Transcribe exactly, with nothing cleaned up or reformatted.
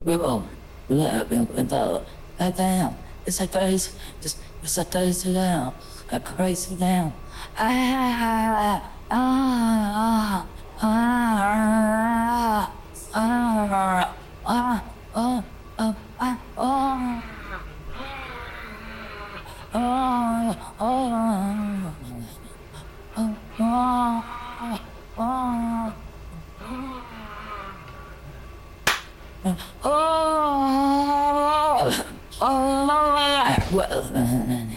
Ribbon, living without a damn. It's like face, just it's like face down, a crazy down. Ah, ah, ah, ah, ah, ah, ah, ah, ah, ah, ah. Oh, oh, oh, oh, oh, oh, oh, oh, well.